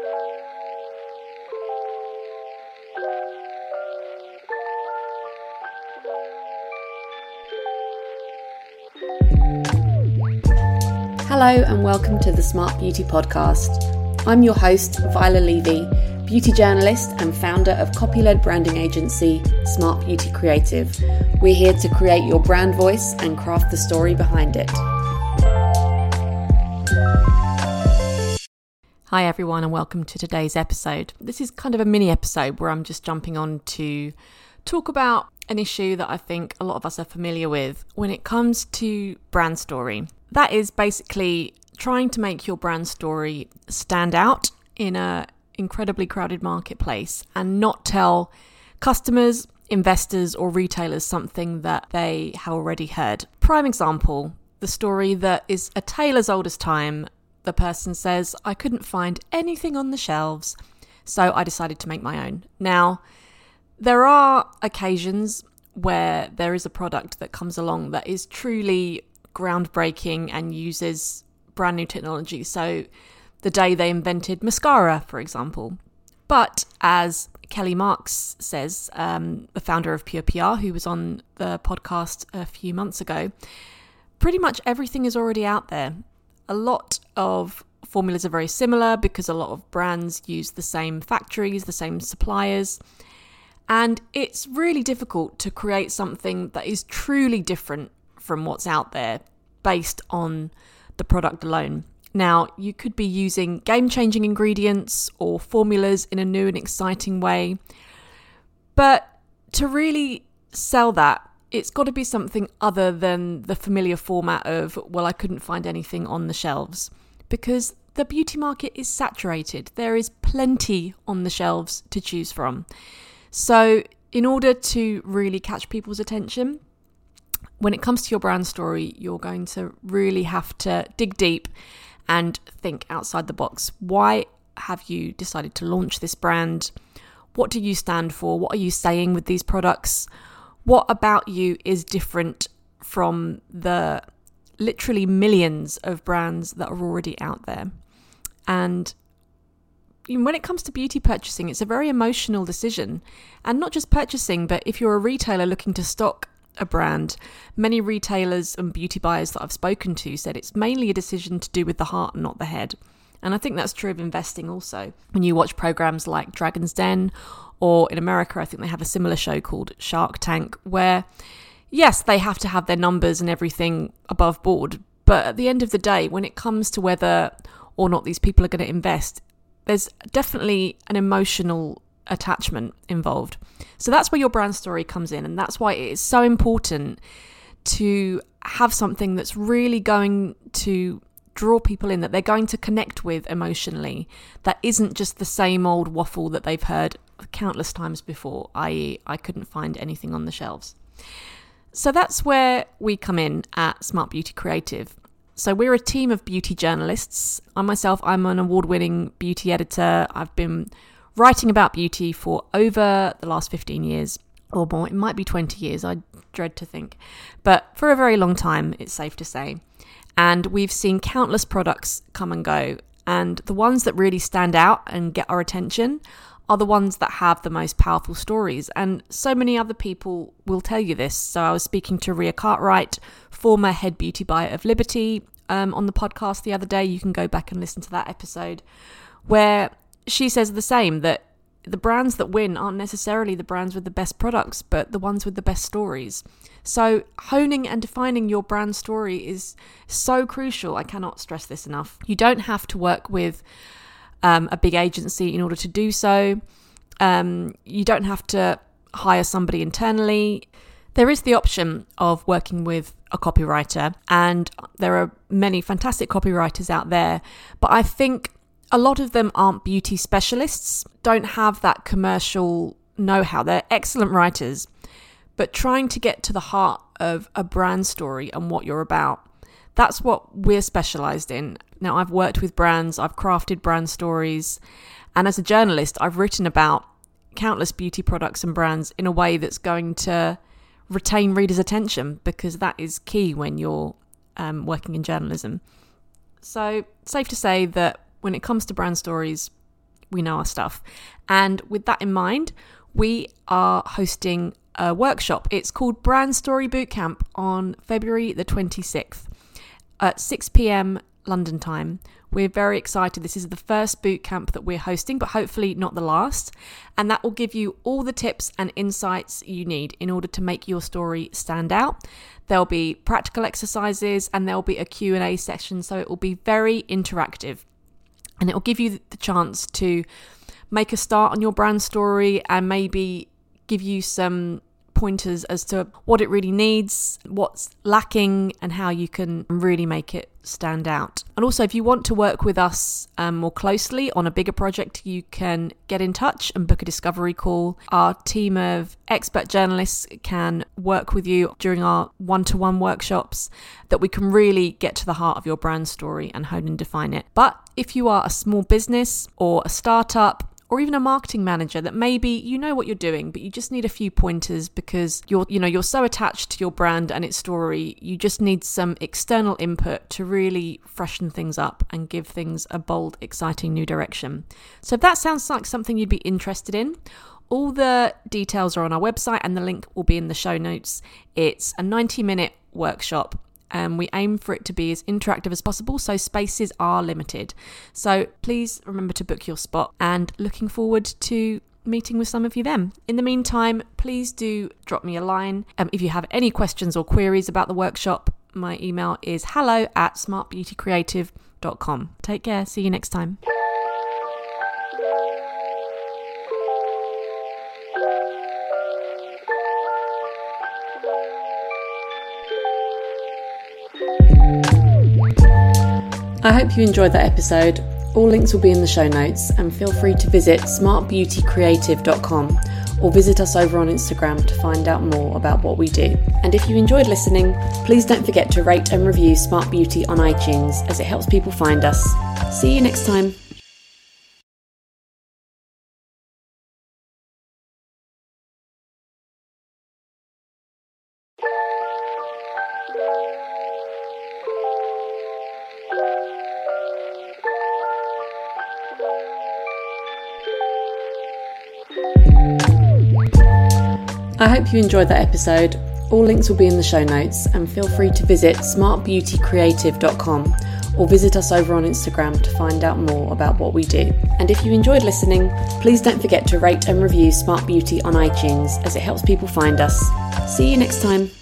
Hello and welcome to the Smart Beauty Podcast. I'm your host, Viola Levy, beauty journalist and founder of copy-led branding agency, Smart Beauty Creative. We're here to create your brand voice and craft the story behind it. Hi everyone and welcome to today's episode. This is kind of a mini episode where I'm just jumping on to talk about an issue that I think a lot of us are familiar with when it comes to brand story. That is basically trying to make your brand story stand out in an incredibly crowded marketplace and not tell customers, investors or retailers something that they have already heard. Prime example, the story that is a tale as old as time. The person says, I couldn't find anything on the shelves, so I decided to make my own. Now, there are occasions where there is a product that comes along that is truly groundbreaking and uses brand new technology. So the day they invented mascara, for example. But as Kelly Marks says, the founder of Pure PR, who was on the podcast a few months ago, pretty much everything is already out there. A lot of formulas are very similar because a lot of brands use the same factories, the same suppliers. And it's really difficult to create something that is truly different from what's out there based on the product alone. Now, you could be using game-changing ingredients or formulas in a new and exciting way. But to really sell that, it's got to be something other than the familiar format of, well, I couldn't find anything on the shelves. Because the beauty market is saturated. There is plenty on the shelves to choose from. So in order to really catch people's attention, when it comes to your brand story, you're going to really have to dig deep and think outside the box. Why have you decided to launch this brand? What do you stand for? What are you saying with these products? What about you is different from the literally millions of brands that are already out there? And when it comes to beauty purchasing, it's a very emotional decision. And not just purchasing, but if you're a retailer looking to stock a brand, many retailers and beauty buyers that I've spoken to said it's mainly a decision to do with the heart and not the head. And I think that's true of investing also. When you watch programs like Dragon's Den, or in America, I think they have a similar show called Shark Tank, where yes, they have to have their numbers and everything above board. But at the end of the day, when it comes to whether or not these people are going to invest, there's definitely an emotional attachment involved. So that's where your brand story comes in. And that's why it is so important to have something that's really going to draw people in, that they're going to connect with emotionally, that isn't just the same old waffle that they've heard countless times before, i.e. I couldn't find anything on the shelves. So that's where we come in at Smart Beauty Creative. So we're a team of beauty journalists. I'm an award-winning beauty editor. I've been writing about beauty for over the last 15 years or more. It might be 20 years, I dread to think. But for a very long time, it's safe to say. And we've seen countless products come and go. And the ones that really stand out and get our attention are the ones that have the most powerful stories. And so many other people will tell you this. So I was speaking to Ria Cartwright, former head beauty buyer of Liberty, on the podcast the other day. You can go back and listen to that episode, where she says the same, that the brands that win aren't necessarily the brands with the best products, but the ones with the best stories. So honing and defining your brand story is so crucial. I cannot stress this enough. You don't have to work with a big agency in order to do so. You don't have to hire somebody internally. There is the option of working with a copywriter, and there are many fantastic copywriters out there, but I think a lot of them aren't beauty specialists, don't have that commercial know-how. They're excellent writers, but trying to get to the heart of a brand story and what you're about, that's what we're specialized in. Now, I've worked with brands, I've crafted brand stories, and as a journalist, I've written about countless beauty products and brands in a way that's going to retain readers' attention, because that is key when you're working in journalism. So, safe to say that when it comes to brand stories, we know our stuff. And with that in mind, we are hosting a workshop. It's called Brand Story Bootcamp on February the 26th at 6 p.m. London time. We're very excited. This is the first bootcamp that we're hosting, but hopefully not the last. And that will give you all the tips and insights you need in order to make your story stand out. There'll be practical exercises and there'll be a Q&A session. So it will be very interactive, and it will give you the chance to make a start on your brand story and maybe give you some pointers as to what it really needs, what's lacking, and how you can really make it stand out. And also, if you want to work with us more closely on a bigger project, you can get in touch and book a discovery call. Our team of expert journalists can work with you during our one-to-one workshops that we can really get to the heart of your brand story and hone and define it. But if you are a small business or a startup, or even a marketing manager that maybe you know what you're doing, but you just need a few pointers because you're so attached to your brand and its story, you just need some external input to really freshen things up and give things a bold, exciting new direction. So if that sounds like something you'd be interested in, all the details are on our website and the link will be in the show notes. It's a 90-minute workshop. And we aim for it to be as interactive as possible, so spaces are limited. So please remember to book your spot, and looking forward to meeting with some of you then. In the meantime, please do drop me a line. If you have any questions or queries about the workshop, my email is hello@smartbeautycreative.com. Take care. See you next time. I hope you enjoyed that episode. All links will be in the show notes, and feel free to visit smartbeautycreative.com or visit us over on Instagram to find out more about what we do. And if you enjoyed listening, please don't forget to rate and review Smart Beauty on iTunes, as it helps people find us. See you next time. I hope you enjoyed that episode. All links will be in the show notes, and feel free to visit smartbeautycreative.com or visit us over on Instagram to find out more about what we do. And if you enjoyed listening, please don't forget to rate and review Smart Beauty on iTunes, as it helps people find us. See you next time.